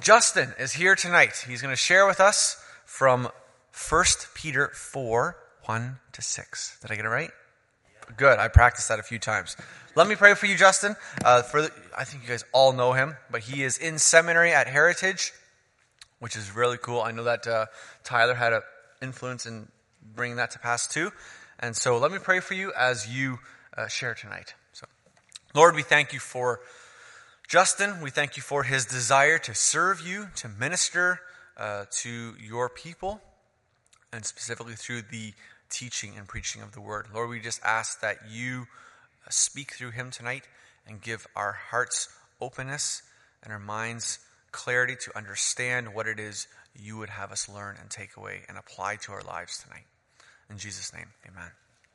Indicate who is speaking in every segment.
Speaker 1: Justin is here tonight. He's going to share with us from 1 Peter 4, 1-6. Did I get it right? Yeah. Good. I practiced that a few times. Let me pray for you, Justin. I think you guys all know him, but he is in seminary at Heritage, which is really cool. I know that Tyler had an influence in bringing that to pass too. And so let me pray for you as you share tonight. So, Lord, we thank you for Justin. We thank you for his desire to serve you, to minister to your people, and specifically through the teaching and preaching of the word. Lord, we just ask that you speak through him tonight and give our hearts openness and our minds clarity to understand what it is you would have us learn and take away and apply to our lives tonight. In Jesus' name, amen.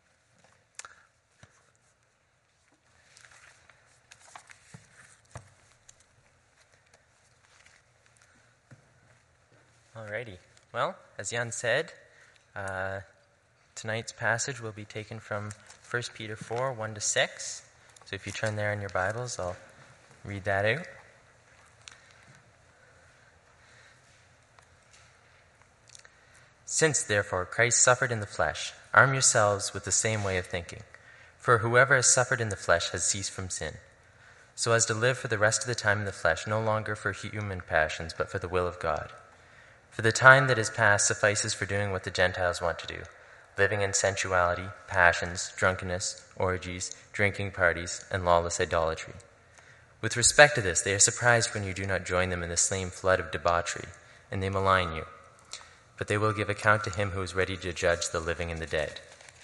Speaker 2: Alrighty. Well, as Jan said, tonight's passage will be taken from 1 Peter 4, 1-6. So if you turn there in your Bibles, I'll read that out. Since, therefore, Christ suffered in the flesh, arm yourselves with the same way of thinking. For whoever has suffered in the flesh has ceased from sin, so as to live for the rest of the time in the flesh, no longer for human passions, but for the will of God. For the time that is past suffices for doing what the Gentiles want to do, living in sensuality, passions, drunkenness, orgies, drinking parties, and lawless idolatry. With respect to this, they are surprised when you do not join them in the same flood of debauchery, and they malign you. But they will give account to him who is ready to judge the living and the dead.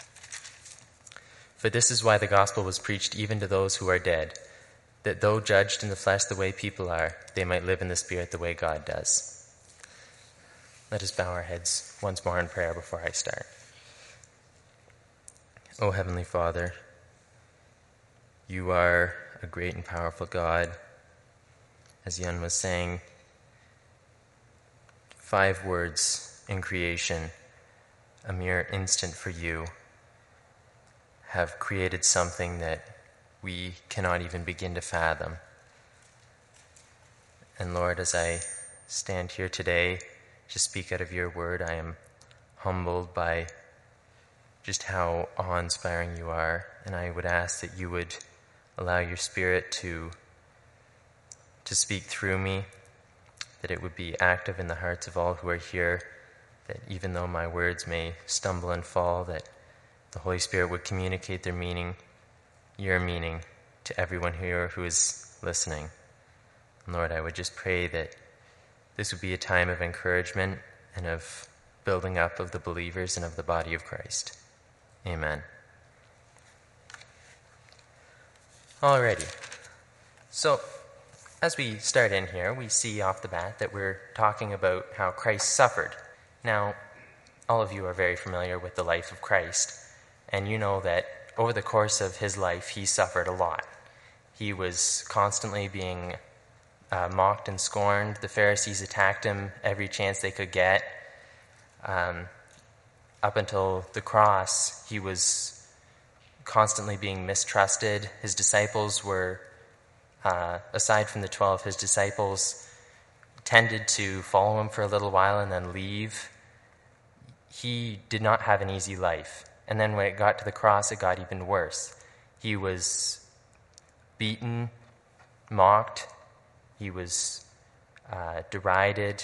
Speaker 2: For this is why the gospel was preached even to those who are dead, that though judged in the flesh the way people are, they might live in the spirit the way God does. Let us bow our heads once more in prayer before I start. O Heavenly Father, you are a great and powerful God. As Jan was saying, 5 words in creation, a mere instant for you, have created something that we cannot even begin to fathom. And Lord, as I stand here today to speak out of your word, I am humbled by just how awe-inspiring you are, and I would ask that you would allow your Spirit to speak through me, that it would be active in the hearts of all who are here, that even though my words may stumble and fall, that the Holy Spirit would communicate their meaning, your meaning, to everyone here who is listening. And Lord, I would just pray that this would be a time of encouragement and of building up of the believers and of the body of Christ. Amen. Alrighty. So, as we start in here, we see off the bat that we're talking about how Christ suffered. Now, all of you are very familiar with the life of Christ, and you know that over the course of his life, he suffered a lot. He was constantly being mocked and scorned. The Pharisees attacked him every chance they could get. Up until the cross, he was constantly being mistrusted. His disciples were, aside from the 12, his disciples tended to follow him for a little while and then leave. He did not have an easy life. And then when it got to the cross, it got even worse. He was beaten, mocked, he was derided.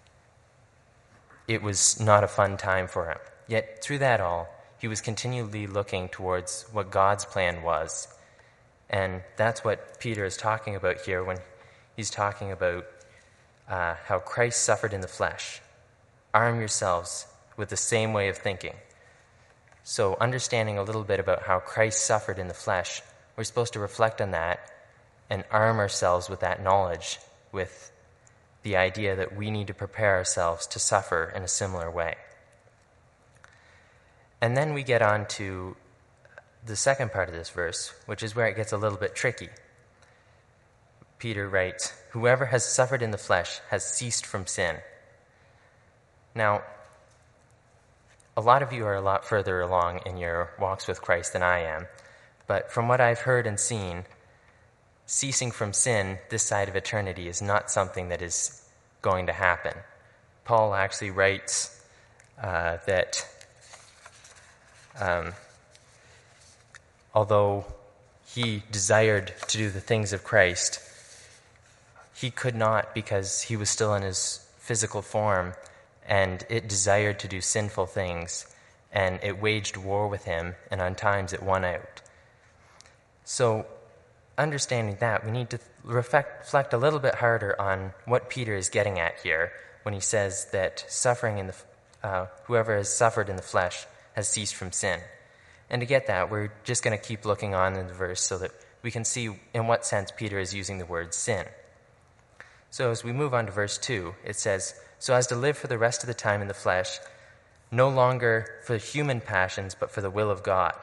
Speaker 2: It was not a fun time for him. Yet through that all, he was continually looking towards what God's plan was. And that's what Peter is talking about here when he's talking about how Christ suffered in the flesh. Arm yourselves with the same way of thinking. So understanding a little bit about how Christ suffered in the flesh, we're supposed to reflect on that and arm ourselves with that knowledge, with the idea that we need to prepare ourselves to suffer in a similar way. And then we get on to the second part of this verse, which is where it gets a little bit tricky. Peter writes, "Whoever has suffered in the flesh has ceased from sin." Now, a lot of you are a lot further along in your walks with Christ than I am, but from what I've heard and seen, ceasing from sin this side of eternity is not something that is going to happen. Paul actually writes that although he desired to do the things of Christ, he could not because he was still in his physical form, and it desired to do sinful things, and it waged war with him, and on times it won out. So, understanding that, we need to reflect a little bit harder on what Peter is getting at here when he says that whoever has suffered in the flesh has ceased from sin. And to get that, we're just going to keep looking on in the verse so that we can see in what sense Peter is using the word sin. So as we move on to verse 2, it says, "So as to live for the rest of the time in the flesh, no longer for human passions, but for the will of God."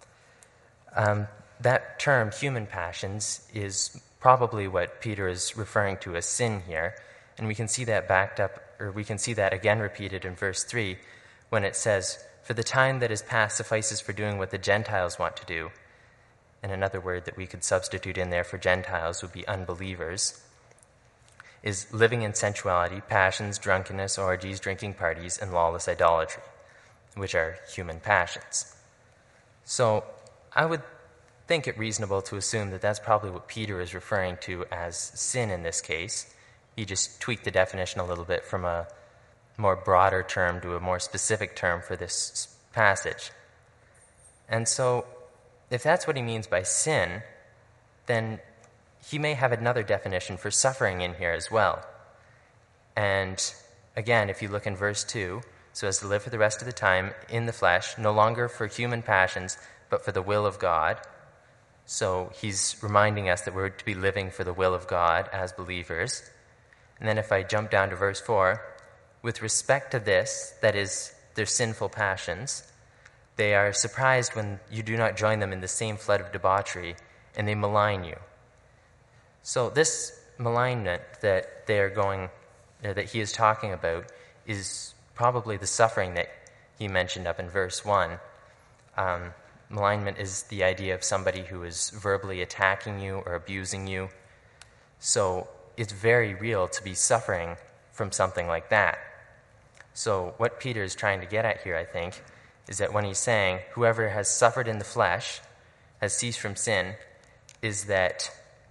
Speaker 2: That term, human passions, is probably what Peter is referring to as sin here. And we can see that we can see that again repeated in verse 3 when it says, "For the time that is past suffices for doing what the Gentiles want to do." And another word that we could substitute in there for Gentiles would be unbelievers, is living in sensuality, passions, drunkenness, orgies, drinking parties, and lawless idolatry, which are human passions. So I would think it reasonable to assume that that's probably what Peter is referring to as sin in this case. He just tweaked the definition a little bit from a more broader term to a more specific term for this passage. And so if that's what he means by sin, then he may have another definition for suffering in here as well. And again, if you look in verse 2, "So as to live for the rest of the time in the flesh, no longer for human passions, but for the will of God." So he's reminding us that we're to be living for the will of God as believers. And then if I jump down to verse 4, "With respect to this," that is, their sinful passions, "they are surprised when you do not join them in the same flood of debauchery, and they malign you." So this malignment that that he is talking about is probably the suffering that he mentioned up in verse 1. Malignment is the idea of somebody who is verbally attacking you or abusing you. So it's very real to be suffering from something like that. So what Peter is trying to get at here, I think, is that when he's saying, whoever has suffered in the flesh has ceased from sin, is that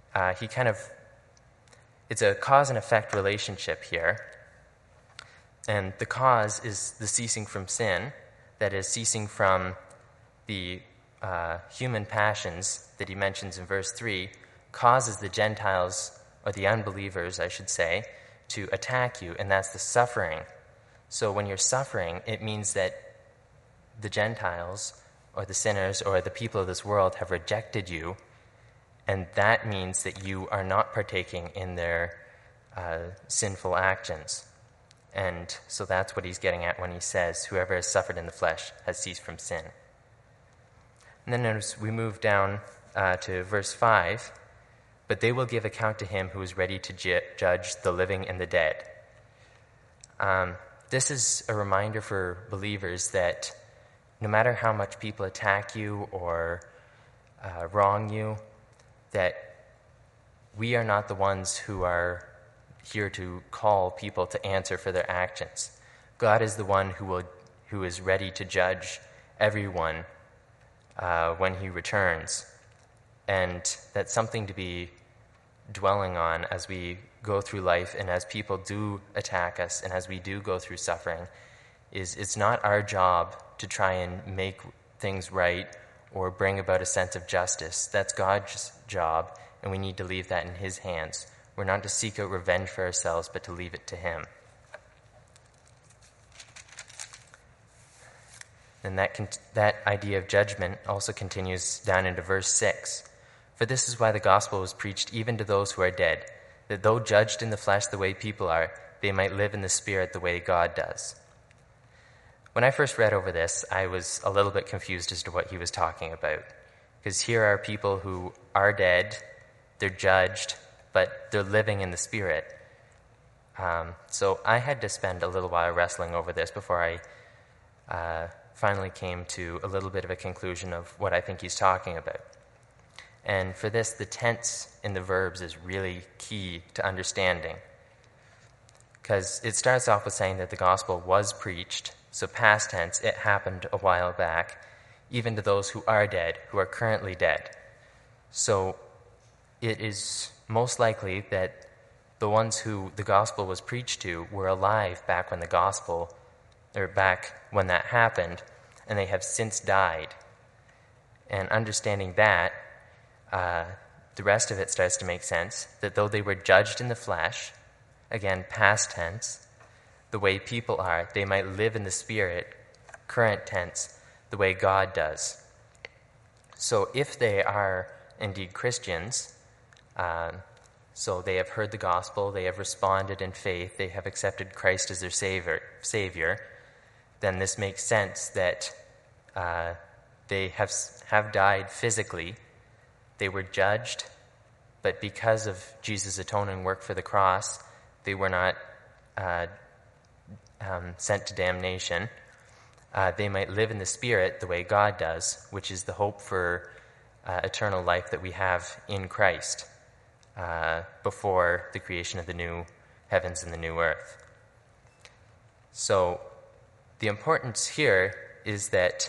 Speaker 2: it's a cause and effect relationship here. And the cause is the ceasing from sin, that is, ceasing from the human passions that he mentions in verse 3, causes the Gentiles, or the unbelievers, I should say, to attack you, and that's the suffering. So when you're suffering, it means that the Gentiles, or the sinners, or the people of this world have rejected you, and that means that you are not partaking in their sinful actions. And so that's what he's getting at when he says, whoever has suffered in the flesh has ceased from sin. And then as we move down to verse 5, "But they will give account to him who is ready to judge the living and the dead." This is a reminder for believers that no matter how much people attack you or wrong you, that we are not the ones who are here to call people to answer for their actions. God is the one who is ready to judge everyone when he returns. And that's something to be dwelling on as we go through life, and as people do attack us and as we do go through suffering, is it's not our job to try and make things right or bring about a sense of justice. That's God's job, and we need to leave that in his hands. We're not to seek out revenge for ourselves, but to leave it to him. And that idea of judgment also continues down into verse 6. "For this is why the gospel was preached even to those who are dead, that though judged in the flesh the way people are, they might live in the spirit the way God does." When I first read over this, I was a little bit confused as to what he was talking about. Because here are people who are dead, they're judged, but they're living in the spirit. So I had to spend a little while wrestling over this before I finally came to a little bit of a conclusion of what I think he's talking about. And for this, the tense in the verbs is really key to understanding. because it starts off with saying that the gospel was preached, so past tense, it happened a while back, even to those who are dead, who are currently dead. So it is most likely that the ones who the gospel was preached to were alive back when back when that happened, and they have since died. And understanding that, the rest of it starts to make sense, that though they were judged in the flesh, again, past tense, the way people are, they might live in the Spirit, current tense, the way God does. So if they are indeed Christians, so they have heard the gospel, they have responded in faith, they have accepted Christ as their Savior, then this makes sense that they have died physically. They were judged, but because of Jesus' atoning work for the cross, they were not sent to damnation. They might live in the Spirit the way God does, which is the hope for eternal life that we have in Christ before the creation of the new heavens and the new earth. So the importance here is that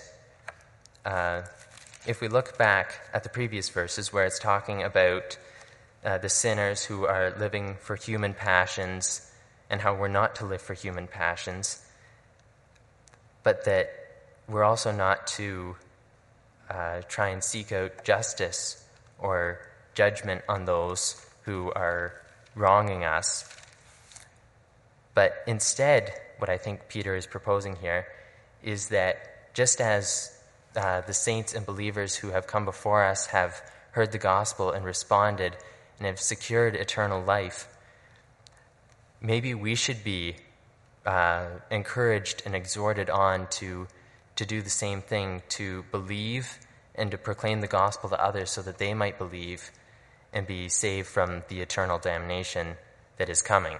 Speaker 2: if we look back at the previous verses where it's talking about the sinners who are living for human passions and how we're not to live for human passions, but that we're also not to try and seek out justice or judgment on those who are wronging us. But instead, what I think Peter is proposing here is that just as the saints and believers who have come before us have heard the gospel and responded and have secured eternal life, maybe we should be encouraged and exhorted on to do the same thing, to believe and to proclaim the gospel to others so that they might believe and be saved from the eternal damnation that is coming.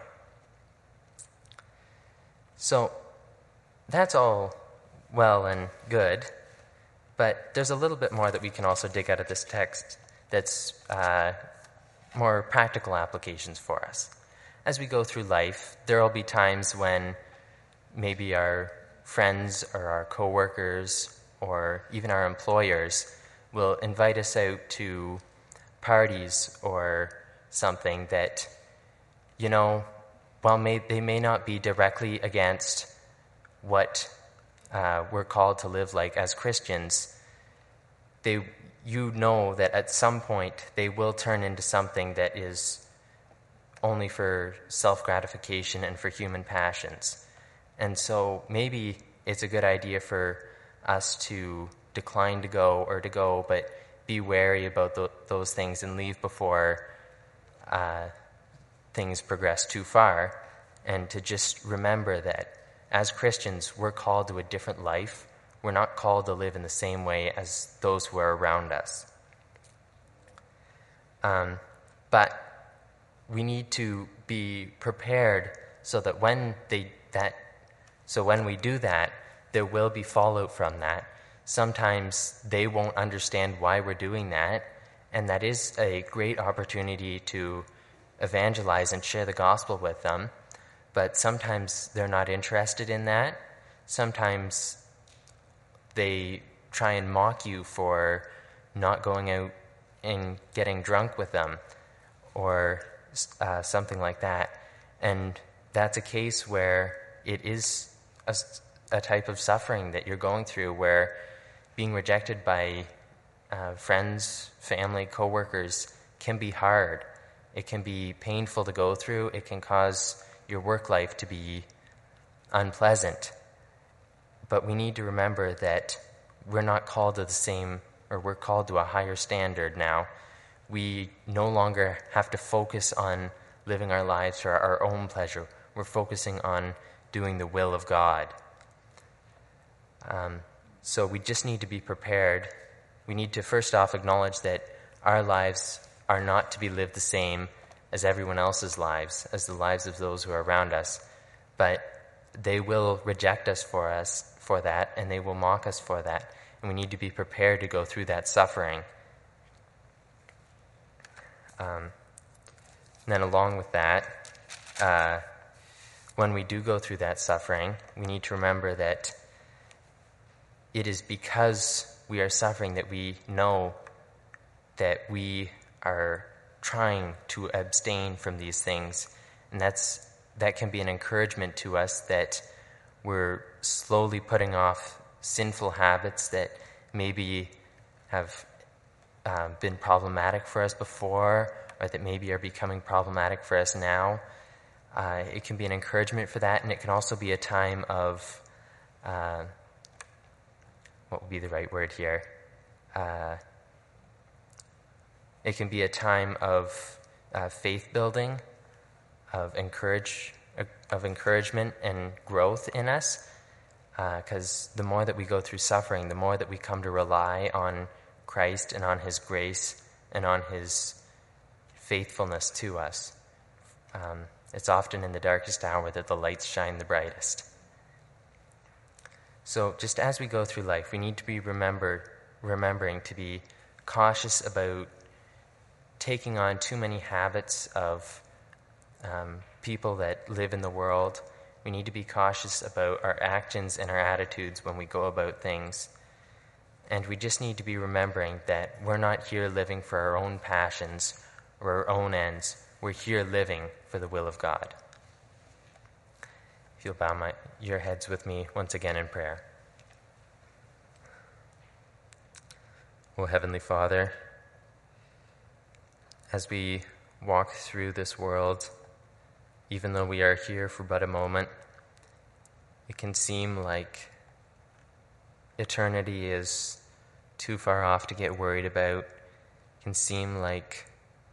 Speaker 2: So that's all well and good, but there's a little bit more that we can also dig out of this text that's more practical applications for us. As we go through life, there will be times when maybe our friends or our coworkers or even our employers will invite us out to parties or something that, while they may not be directly against what we're called to live like as Christians, that at some point they will turn into something that is only for self-gratification and for human passions. And so maybe it's a good idea for us to decline to go or to go, but be wary about those things and leave before things progress too far, and to just remember that as Christians, we're called to a different life. We're not called to live in the same way as those who are around us. But we need to be prepared so that when we do that, there will be fallout from that. Sometimes they won't understand why we're doing that, and that is a great opportunity to evangelize and share the gospel with them. But sometimes they're not interested in that. Sometimes they try and mock you for not going out and getting drunk with them or something like that. And that's a case where it is a type of suffering that you're going through, where being rejected by friends, family, coworkers can be hard. It can be painful to go through. It can cause your work life to be unpleasant. But we need to remember that we're not called to the same, or we're called to a higher standard now. We no longer have to focus on living our lives for our own pleasure. We're focusing on doing the will of God. So we just need to be prepared. We need to first off acknowledge that our lives are not to be lived the same as everyone else's lives, as the lives of those who are around us. But they will reject us for that, and they will mock us for that. And we need to be prepared to go through that suffering. And then along with that, when we do go through that suffering, we need to remember that it is because we are suffering that we know that we are trying to abstain from these things. And that can be an encouragement to us that we're slowly putting off sinful habits that maybe have been problematic for us before, or that maybe are becoming problematic for us now. It can be an encouragement for that, and it can also be a time of, what would be the right word here? It can be a time of faith building, of encouragement and growth in us, because the more that we go through suffering, the more that we come to rely on Christ and on His grace and on His faithfulness to us. It's often in the darkest hour that the lights shine the brightest. So just as we go through life, we need to be remembering to be cautious about taking on too many habits of people that live in the world. We need to be cautious about our actions and our attitudes when we go about things. And we just need to be remembering that we're not here living for our own passions or our own ends. We're here living for the will of God. If you'll bow your heads with me once again in prayer. O Heavenly Father, as we walk through this world, even though we are here for but a moment, it can seem like eternity is too far off to get worried about. It can seem like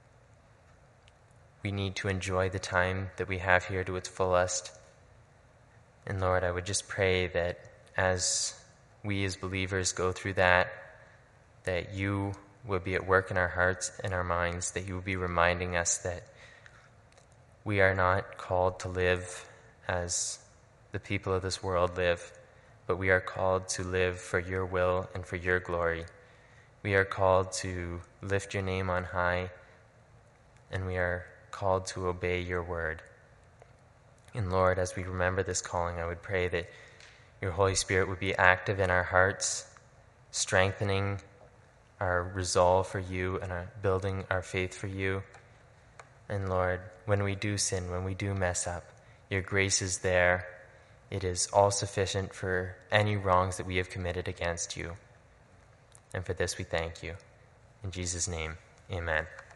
Speaker 2: we need to enjoy the time that we have here to its fullest. And Lord, I would just pray that as we as believers go through that you will be at work in our hearts and our minds, that you will be reminding us that we are not called to live as the people of this world live, but we are called to live for your will and for your glory. We are called to lift your name on high, and we are called to obey your word. And Lord, as we remember this calling, I would pray that your Holy Spirit would be active in our hearts, strengthening our resolve for you and building our faith for you. And Lord, when we do sin, when we do mess up, your grace is there. It is all sufficient for any wrongs that we have committed against you. And for this we thank you. In Jesus' name, amen.